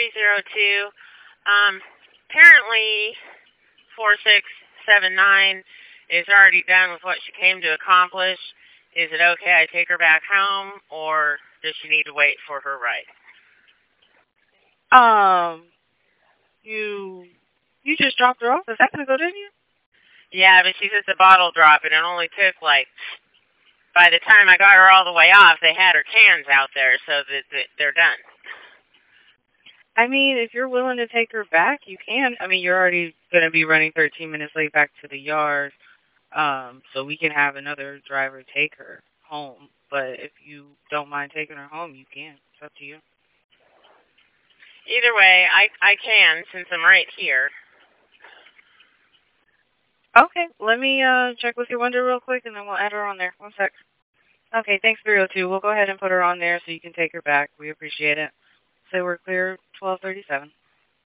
302. Apparently 4679 is already done with what she came to accomplish. Is it okay I take her back home, or does she need to wait for her ride? You just dropped her off a second ago, didn't you? Yeah, but she says the bottle drop, and it only took, by the time I got her all the way off, they had her cans out there, so that they're done. I mean, if you're willing to take her back, you can. I mean, you're already going to be running 13 minutes late back to the yard, so we can have another driver take her home. But if you don't mind taking her home, you can. It's up to you. Either way, I can, since I'm right here. Okay, let me check with your window real quick, and then we'll add her on there. 1 sec. Okay, thanks, 302. We'll go ahead and put her on there so you can take her back. We appreciate it. So we're clear 1237.